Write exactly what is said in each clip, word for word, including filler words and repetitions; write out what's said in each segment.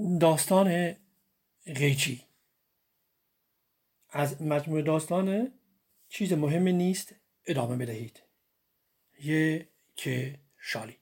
داستان قیچی از مجموعه داستان چیز مهمی نیست ادامه بدهید. یه که شالی.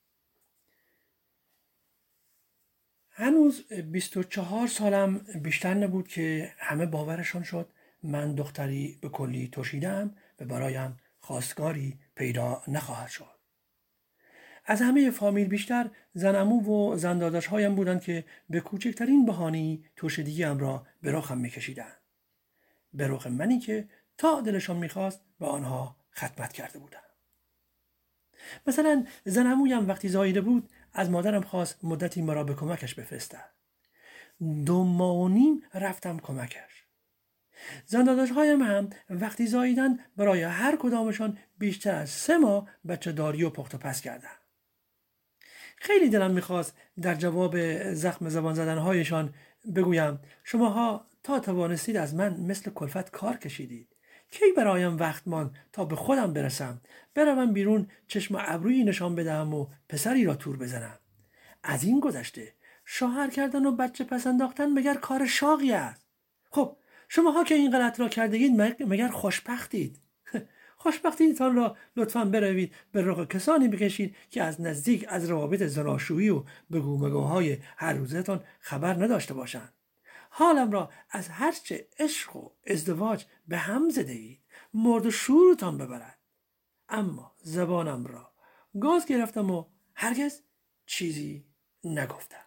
هنوز بیست و چهار سالم بیشتر نبود که همه باورشان شد من دختری به کلی ترشیدم و برایم خواستگاری پیدا نخواهد شد. از همه فامیل بیشتر زن عمو و زن داداش هایم بودند که به کوچکترین بهانه‌ای ترشیدگیم را به رخم می‌کشیدند. به رخ منی که تا دلشان می‌خواست به آنها خدمت کرده بودم. مثلا زن عمویم وقتی زاییده بود از مادرم خواست مدتی مرا به کمکش بفرستد. دو ماه و نیم رفتم کمکش. زن داداش هایم هم وقتی زاییدن برای هر کدامشان بیشتر از سه ماه بچه داری و پخت و پس کردم. خیلی دلم میخواست در جواب زخم زبان زدنهایشان بگویم شماها تا توانستید از من مثل کلفت کار کشیدید. کی برایم وقت ماند تا به خودم برسم، بروم بیرون چشم ابرویی نشان بدهم و پسری را تور بزنم. از این گذشته شوهر کردن و بچه پس انداختن مگر کار شاقی است؟ خب شماها که این غلط را کردید مگر خوشبختید؟ خوشبختیتان را لطفاً بروید به رخ کسانی بکشید که از نزدیک از روابط زناشویی و بگو مگوهای هر روزتان خبر نداشته باشند. حالم را از هرچه عشق و ازدواج به هم زده اید مرد و شورتان ببرد. اما زبانم را گاز گرفتم و هرگز چیزی نگفتم.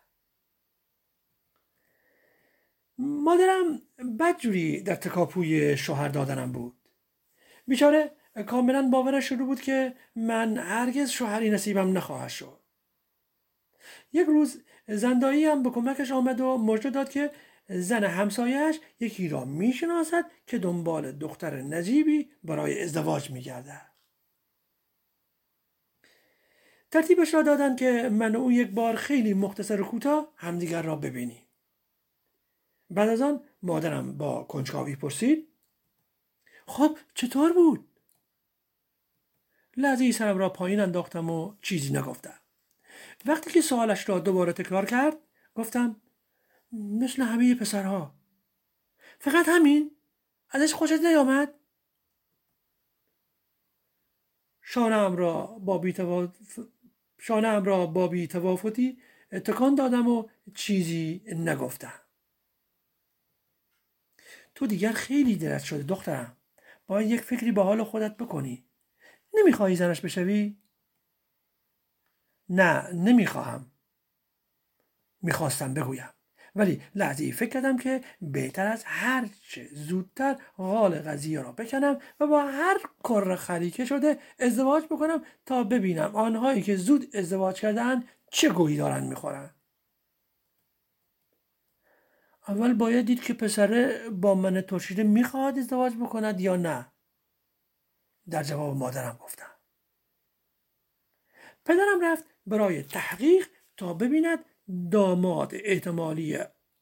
مادرم بدجوری در تکاپوی شوهر دادنم بود. بیچاره کاملا باورش شده بود که من هرگز شوهری نصیبم نخواهد شد. یک روز زندایی هم به کمکش آمد و مژده داد که زن همسایه‌اش یکی را میشناسد که دنبال دختر نجیبی برای ازدواج میگردد. ترتیبش را دادن که من و او یک بار خیلی مختصر و کوتاه همدیگر را ببینیم. بعد از آن مادرم با کنجکاوی پرسید خب چطور بود؟ لحظه‌ای سرم را پایین انداختم و چیزی نگفتم. وقتی که سوالش را دوباره تکرار کرد گفتم مثل همه پسرها. فقط همین؟ ازش خوشت نیامد؟ شانه‌ام را با بی‌تواف... شانه‌ام را با بی‌تفاوتی تکان دادم و چیزی نگفتم. تو دیگر خیلی دلت شده دخترم. باید یک فکری به حال خودت بکنی. نمیخوایی زنش بشوی؟ نه نمیخواهم. میخواستم بگویم ولی لحظه‌ای فکر کردم که بهتر از هر چه زودتر غال قضیه را بکنم و با هر کر خلیکه شده ازدواج بکنم تا ببینم آنهایی که زود ازدواج کردن چه گویی دارن میخورن. اول باید دید که پسره با من ترشیده میخواد ازدواج بکند یا نه. در جواب مادرم گفتم. پدرم رفت برای تحقیق تا ببیند داماد احتمالی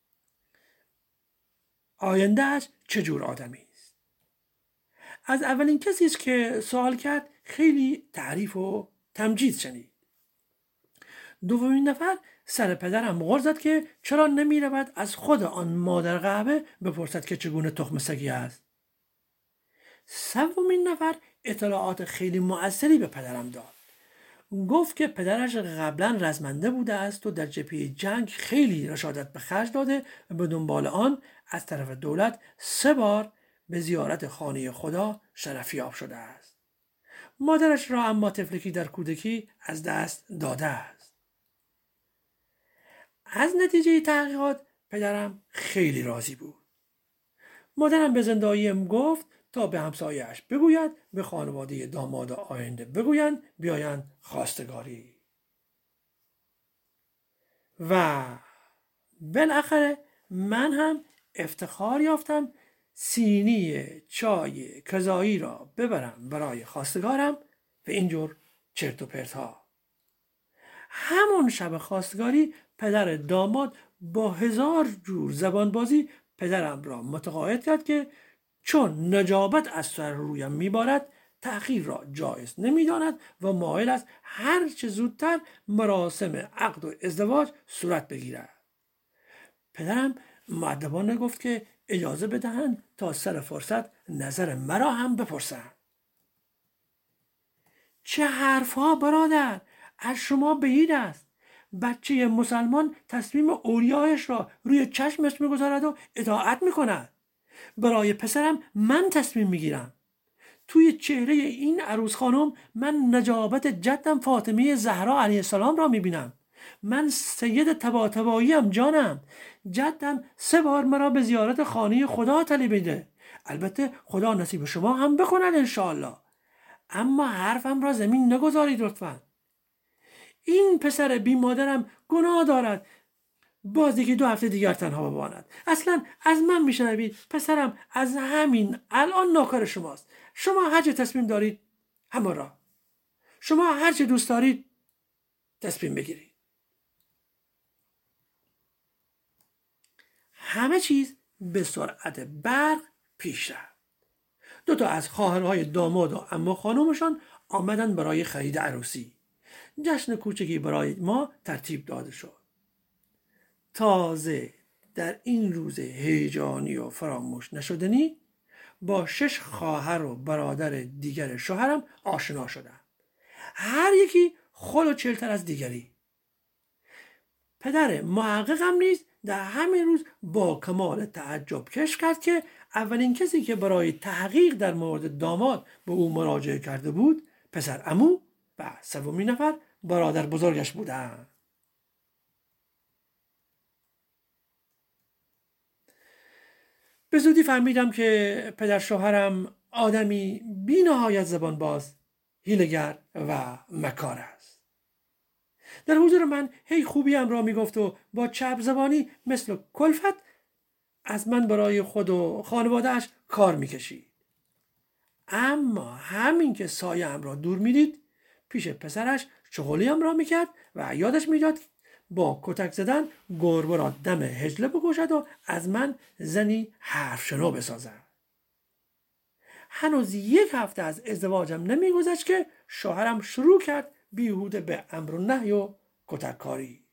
آیندهش چجور آدمی است. از اولین کسی است که سوال کرد خیلی تعریف و تمجید شنید. دومین نفر سر پدرم غر زد که چرا نمی رود از خود آن مادر قهوه بپرسد که چگونه تخم سگی است. سومین نفر اطلاعات خیلی مؤثری به پدرم داد. گفت که پدرش قبلا رزمنده بوده است و در جبهه جنگ خیلی رشادت به خرج داده و به دنبال آن از طرف دولت سه بار به زیارت خانه خدا شرفیاب شده است. مادرش را اما طفلکی در کودکی از دست داده است. از نتیجه تحقیقات پدرم خیلی راضی بود. مادرم به زنداییم گفت تا به همسایه‌اش بگوید به خانواده داماد آینده بگویند بیایند خواستگاری. و بالاخره من هم افتخار یافتم سینی چای کذایی را ببرم برای خواستگارم و اینجور چرت و پرت ها. همون شب خواستگاری پدر داماد با هزار جور زبان بازی پدرم را متقاعد کرد که چون نجابت از سر رویم میبارد تأخیر را جایز نمیداند و مایل است هر چه زودتر مراسم عقد و ازدواج صورت بگیرد. پدرم مؤدبانه گفت که اجازه بدهند تا سر فرصت نظر مرا هم بپرسند. چه حرفها برادر، از شما بعید است. بچه مسلمان تصمیم اولیایش را روی چشمش میگذارد و اطاعت میکند. برای پسرم من تصمیم میگیرم. توی چهره این عروس خانم من نجابت جدم فاطمه زهرا علیه السلام را میبینم. من سید طباطباییم جانم. جدم سه بار مرا به زیارت خانه خدا طلبیده. البته خدا نصیب شما هم بکند انشاءالله. اما حرفم را زمین نگذارید لطفا. این پسر بی مادرم گناه دارد باز دیگه دو هفته دیگر تنها بماند. اصلا از من میشنوید پسرم از همین الان ناکار شماست. شما هر چه تصمیم دارید همه را. شما هر چه دوست دارید تصمیم بگیرید. همه چیز به سرعت برق پیش رفت. دو تا از خواهرهای داماد و عمو خانومشان آمدن برای خرید عروسی. جشن کوچکی برای ما ترتیب داده شد. تازه در این روز هیجانی و فراموش نشدنی با شش خواهر و برادر دیگر شوهرم آشنا شدم. هر یکی خل و چلتر از دیگری. پدر محققم نیز در همین روز با کمال تعجب کش کرد که اولین کسی که برای تحقیق در مورد داماد به او مراجعه کرده بود پسر عمو و سومین نفر برادر بزرگش بودند. به زودی فهمیدم که پدر شوهرم آدمی بی نهایت زبان باز، حیله‌گر و مکار است. در حضور من هی خوبیم را میگفت و با چپ زبانی مثل کلفت از من برای خود و خانواده‌اش کار میکشید. اما همین که سایه‌ام را دور میدید پیش پسرش شغلیم را میکرد و یادش میداد با کتک زدن گربه را دم حجله بکشد و از من زنی حرف شنو بسازد. هنوز یک هفته از ازدواجم نمیگذشت که شوهرم شروع کرد بیهوده به امر و نهی و کتک کاری.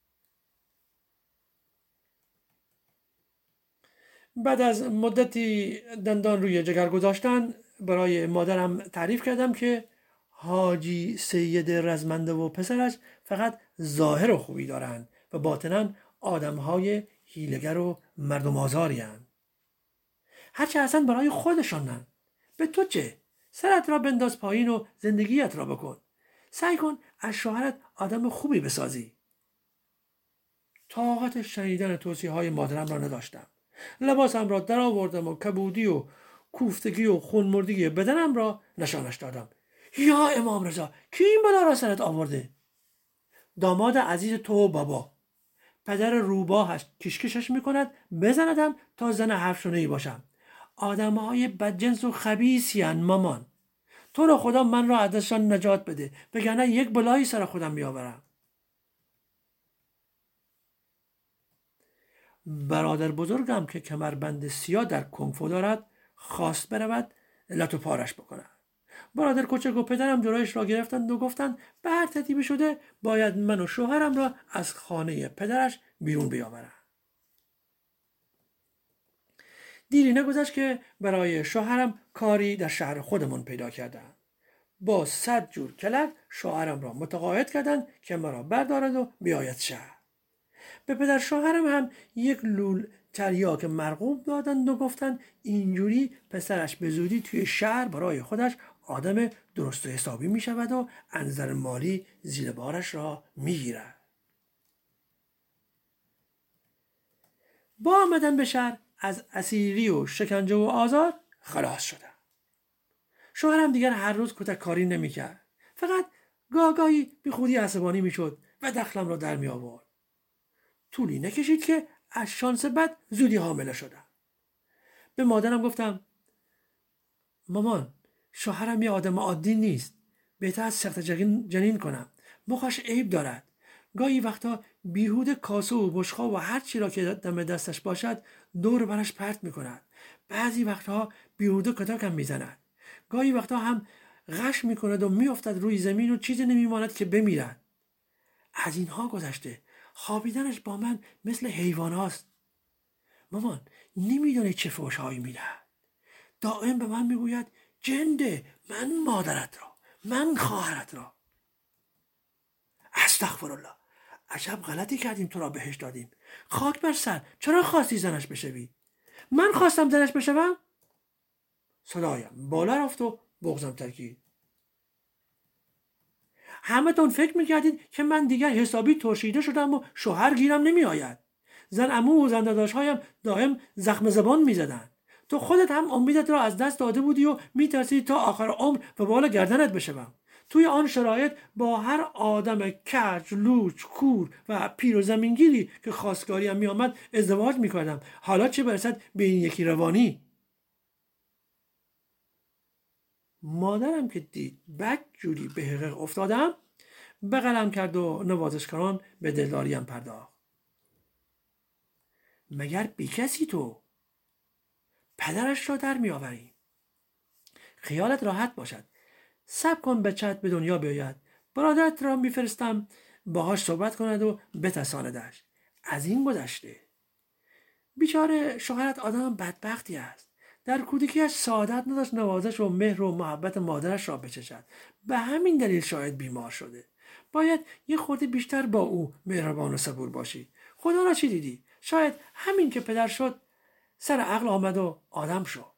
بعد از مدتی دندان روی جگر گذاشتن برای مادرم تعریف کردم که حاجی سید رزمنده و پسرش فقط ظاهر و خوبی دارند و باطناً آدمهای حیله‌گر و مردم آزاری هستند. هرچه اصلا برای خودشانن. به تو چه؟ سرت را بنداز پایین و زندگیت را بکن. سعی کن از شوهرت آدم خوبی بسازی. طاقت شنیدن توصیه های مادرم را نداشتم. لباسم را در آوردم و کبودی و کوفتگی و خونمردگی بدنم را نشانش دادم. یا امام رضا کی این بلا را سرت آورده؟ داماد عزیز تو بابا. پدر روباهش کشکشش میکند بزندم تا زن حرف شنوی باشم. آدم های بدجنس و خبیثی هستند مامان. تو رو خدا من را از دستشان نجات بده وگرنه یک بلایی سر خودم میآورم. برادر بزرگم که کمربند سیاه در کنگفو دارد خواست برود لتو پارش بکند. برادر کوچک و پدرم جلویش را گرفتند و گفتند به هر ترتیبی شده باید من و شوهرم را از خانه پدرش بیرون بیاورند. دیری نگذشت که برای شوهرم کاری در شهر خودمون پیدا کردند. با صد جور کلک شوهرم را متقاعد کردند که مرا بردارد و بیاید شهر. به پدر شوهرم هم یک لول تریاک مرغوب دادند و گفتند اینجوری پسرش به زودی توی شهر برای خودش آدم درست و حسابی می شود و از نظر مالی زیر بارش را می گیرد. با آمدن به شهر از اسیری و شکنجه و آزار خلاص شدم. شوهرم دیگر هر روز کتک کاری نمی کرد. فقط گاهی بی خودی عصبانی می شد و دخلم را در می آورد. طولی نکشید که از شانس بد زودی حامله شدم. به مادرم گفتم مامان شوهرم یه آدم عادی نیست. بهتر از سخت جنین کنم. مخش عیب دارد. گاهی وقتا بیهوده کاسه و بشقا و هر چی را که دم دستش باشد دور برش پرت میکند. بعضی وقتها بیهوده کتکم میزند. گاهی وقتا هم غش میکند و میافتد روی زمین و چیزی نمیماند که بمیرد. از اینها گذشته خوابیدنش با من مثل حیوان هاست. مامان نمیدونه چه فحش‌هایی میدهد. دائم به من میگوید جنده، من مادرت را، من خواهرت را. استغفرالله، عجب غلطی کردیم تو را بهش دادیم. خاک بر سر، چرا خواستی زنش بشوی؟ من خواستم زنش بشوم؟ صدایم بالا رفت و بغضم ترکید. همه تون فکر میکردید که من دیگر حسابی ترشیده شدم و شوهر گیرم نمی آید. زن عمو و زن داداش‌هایم دائم زخم زبان میزدند. تو خودت هم امیدت را از دست داده بودی و میترسیدی تا آخر عمر و بالا گردنت بشوم. توی آن شرایط با هر آدم کج، لوچ، کور و پیر و زمینگیری که خواستگاریم میآمد ازدواج میکردم. حالا چه برسد به این یکی روانی؟ مادرم که دید بد جوری به حقیق افتادم بغلم کرد و نوازش کنان به دلداریم پرداخت. مگر بی کسی تو؟ پدرش را در می آوریم. خیالت راحت باشد. صبر کن بچت به دنیا بیاید. برادرت را میفرستم باهاش صحبت کند و بتساندش. از این گذشته. بیچاره شوهرت آدم بدبختی است. در کودکیش سعادت نداشت نوازش و مهر و محبت مادرش را بچشد. به همین دلیل شاید بیمار شده. باید یه خورده بیشتر با او مهربان و صبور باشی. خدا را چی دیدی؟ شاید همین که پدر شد سر عقل آمد و آدم شد.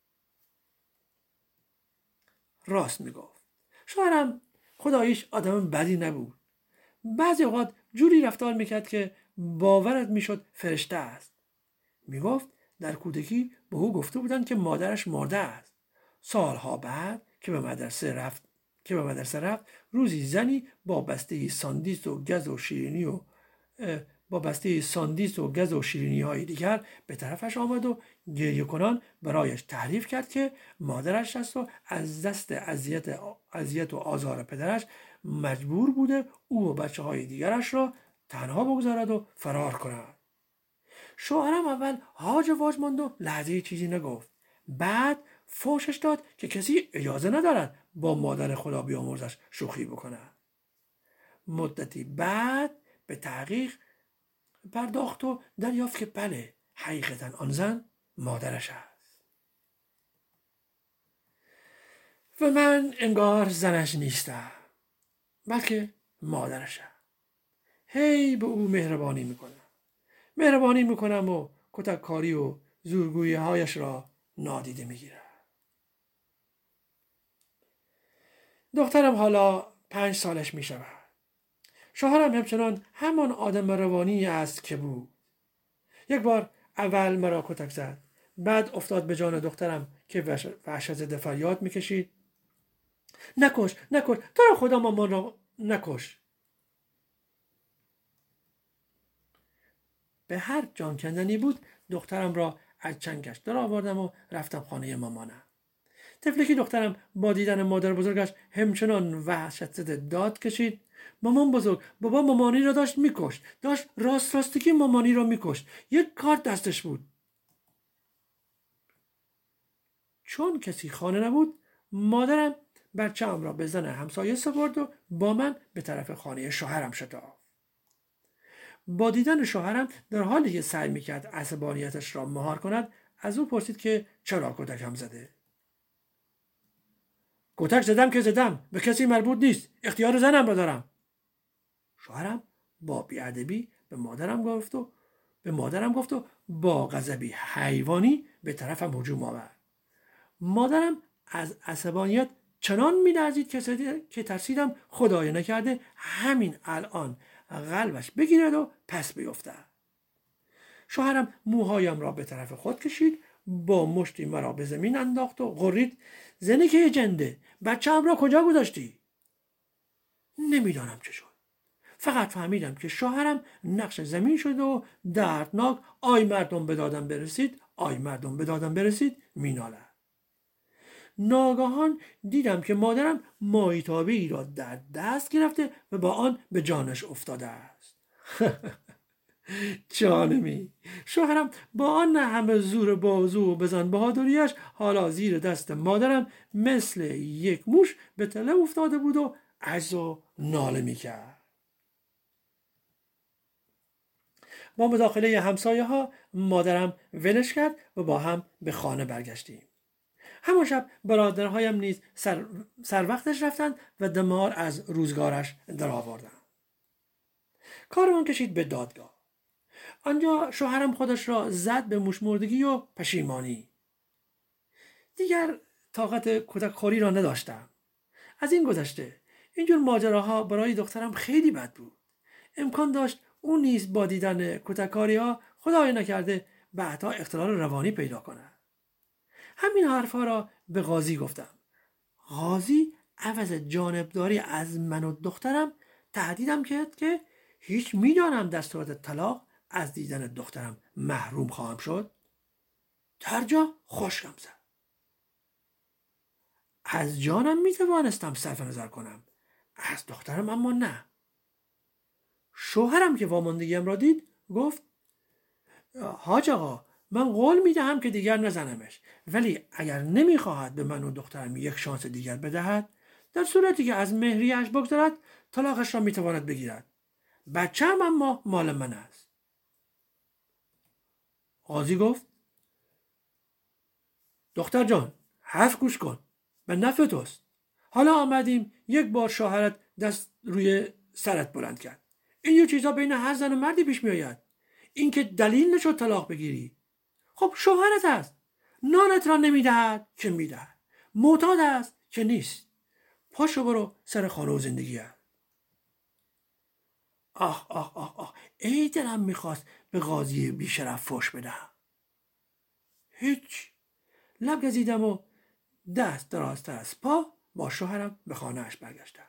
راست میگفت. شوهرم خداییش آدم بدی نبود. بعضی اوقات جوری رفتار میکرد که باورت میشد فرشته است. میگفت در کودکی به او گفته بودند که مادرش مرده است. سالها بعد که به مدرسه رفت که به مدرسه رفت روزی زنی با بسته ساندیس و گز و شیرینی و با بسته ساندیس و گز و شیرینی های دیگر به طرفش آمد و گریه کنان برایش تعریف کرد که مادرش است و از دست اذیت اذیت و آزار پدرش مجبور بوده او و بچه های دیگرش را تنها بگذارد و فرار کند. شوهرم اول هاج واج ماند و لحظه چیزی نگفت. بعد فوشش داد که کسی اجازه ندارد با مادر خدا بیامرزش شوخی بکند. مدتی بعد به تحقیق پرداخت و دریافت که بله، حقیقتا آن زن مادرش است. و من انگار زنش نیستم بلکه مادرشم. هی به او مهربانی میکنم مهربانی میکنم و کتککاری و زورگویی هایش را نادیده میگیرم. دخترم حالا پنج سالش میشود. شوهرم همچنان همان آدم روانی است که بود. یک بار اول مرا کتک زد. بعد افتاد به جان دخترم که وحشت زده فریاد میکشید نکش نکش تو را خدا مامان را نکش. به هر جان کندنی بود دخترم را از چنگش در آوردم و رفتم خانه مامانم. طفلکی دخترم با دیدن مادر بزرگش همچنان وحشت زده داد کشید مامان بزرگ، بابا مامانی را داشت میکشت، داشت راست راستگی مامانی را میکشت، یک کارت دستش بود. چون کسی خانه نبود مادرم بچه‌ام را به زن همسایه سپرد و با من به طرف خانه شوهرم شتافت. با دیدن شوهرم در حالی که سعی میکرد عصبانیتش را مهار کند از او پرسید که چرا کتکم زده. کتک زدم که زدم، به کسی مربوط نیست، اختیار زنم را دارم. شوهرم با بی‌ادبی به مادرم گفت و به مادرم گفت و با غضبی حیوانی به طرفم هجوم آورد. مادرم از عصبانیت چنان می‌لرزید که ترسیدم خدای نکرده همین الان قلبش بگیرد و پس بیفتد. شوهرم موهایم را به طرف خود کشید، با مشتی مرا به زمین انداخت و غرید زنی که جنده، بچه‌ام را کجا گذاشتی؟ نمیدانم چه شد. فقط فهمیدم که شوهرم نقش زمین شد و دردناک آی مردم به دادم برسید، آی مردم به دادم برسید مینالد. ناگهان دیدم که مادرم ماهیتابه‌ای را در دست گرفته و با آن به جانش افتاده است. جانمی، شوهرم با آن همه زور بازو و بزن بهادریش حالا زیر دست مادرم مثل یک موش به تله افتاده بود و عجز و ناله میکرد. با مداخله همسایه ها مادرم ولش کرد و با هم به خانه برگشتیم. همان شب برادرهایم نیز سر, سر وقتش رفتند و دمار از روزگارش در آوردند. کارمان کشید به دادگاه. آنجا شوهرم خودش را زد به موشمردگی و پشیمانی. دیگر طاقت کودکخواری را نداشتم. از این گذشته اینجور ماجراها برای دخترم خیلی بد بود. امکان داشت اون نیز با دیدن کودککاری ها خدای نکرده بعدها اختلال روانی پیدا کند. همین حرفها را به قاضی گفتم. قاضی عوض جانبداری از من و دخترم تهدیدم کرد که هیچ میدانم در صورت طلاق از دیدن دخترم محروم خواهم شد. در جا خشکم زد. از جانم میتوانستم صرف نظر کنم، از دخترم اما نه. شوهرم که واماندگیم را دید گفت حاج آقا من قول میدهم که دیگر نزنمش، ولی اگر نمیخواهد به من و دخترم یک شانس دیگر بدهد، در صورتی که از مهریه‌اش بگذرد طلاقش را میتواند بگیرد. بچه‌م اما مال من است. قاضی گفت دختر جان حرف گوش کن، به نفع توست. حالا آمدیم یک بار شوهرت دست روی سرت بلند کرد. این چیزا بین هر زن و مردی پیش میآید. این که دلیل نشد طلاق بگیری. خب شوهرت است. نانت را نمیدهد که میدهد. معتاد است که نیست. پاشو برو سر خانه و زندگیت. آه آه آه آه ای دلم میخواست به قاضی بیشرف فحش بدهم. هیچ. لب گزیدم و دست درازتر از پا با شوهرم به خانهش برگشتم.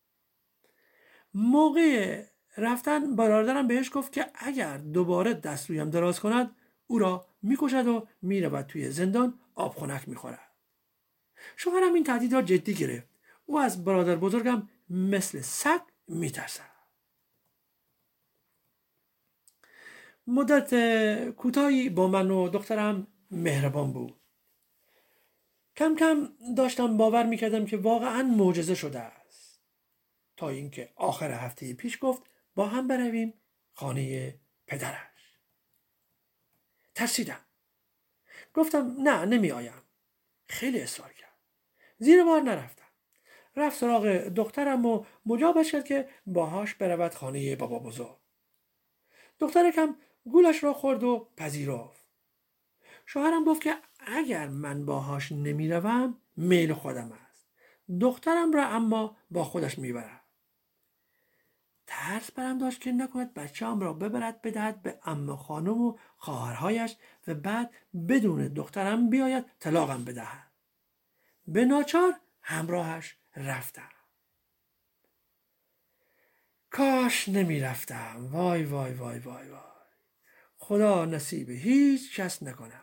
موقع رفتن برادرم بهش گفت که اگر دوباره دست رویم دراز کند او را میکشد و میرود توی زندان آب خنک میخورد. شوهرم این تهدید را جدی گرفت. او از برادر بزرگم مثل سگ میترسد. مدت کوتاهی با من و دخترم مهربان بود. کم کم داشتم باور میکردم که واقعا معجزه شده است. تا اینکه آخر هفته پیش گفت با هم برویم خانه پدرش. ترسیدم. گفتم نه نمی آیم. خیلی اصرار کرد. زیر بار نرفتم. رفت سراغ دخترم و مجابش کرد که باهاش برود خانه بابا بزرگ. دخترکم گولش را خورد و پذیرفت. شوهرم گفت که اگر من باهاش نمی روم میل خودم است. دخترم را اما با خودش می برد. ترس برم داشت که نکند بچه‌ام را ببرد بدهد به عمه خانم و خواهرهایش و بعد بدون دخترم بیاید طلاقم بدهد. به ناچار همراهش رفتم. کاش نمی رفتم. وای وای وای وای وای. خدا نصیب هیچ کس نکنه.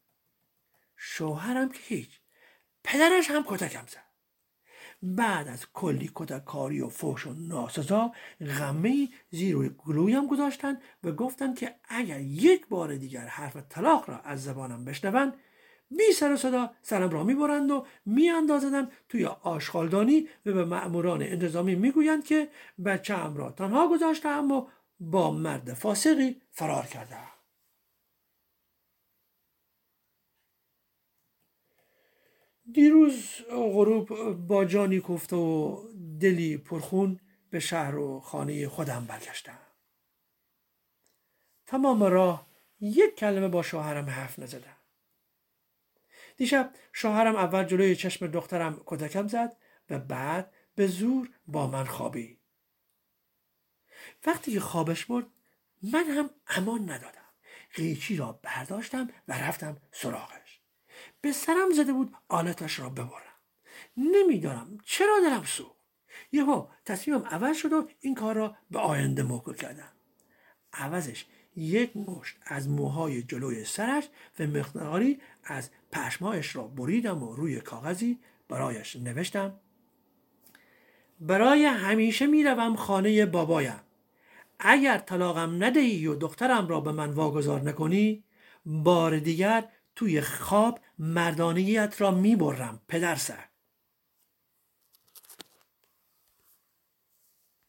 شوهرم که هیچ. پدرش هم کتکم زد. بعد از کلی کتککاری و فحش و ناسزا غمه‌ای زیر روی گلویم گذاشتن و گفتن که اگر یک بار دیگر حرف طلاق را از زبانم بشنوند بی سر و صدا سرم را میبرند و میاندازدم توی آشغالدانی و به مأموران انتظامی میگویند که بچه‌ام را تنها گذاشتم و با مرد فاسقی فرار کردم. دیروز غروب با جانی کوفته و دلی پرخون به شهر و خانه خودم برگشتم. تمام راه یک کلمه با شوهرم حرف نزدم. دیشب شوهرم اول جلوی چشم دخترم کتکم زد و بعد به زور با من خوابید. وقتی که خوابش برد من هم امان ندادم. قیچی را برداشتم و رفتم سراغش. به سرم زده بود آلتش را ببرم. نمیدانم چرا دلم سوخت. یهو تصمیمم عوض شد و این کار را به آینده موکول کردم. عوضش یک مشت از موهای جلوی سرش و مقداری از پشمایش را بریدم و روی کاغذی برایش نوشتم: برای همیشه میروم خانه بابایم. اگر طلاقم ندهی و دخترم را به من واگذار نکنی بار دیگر توی خواب مردانگیت را میبرم پدرسگ.